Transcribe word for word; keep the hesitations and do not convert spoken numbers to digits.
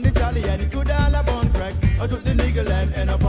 on the jolly and it could all a bone crack. I took the niggle and end up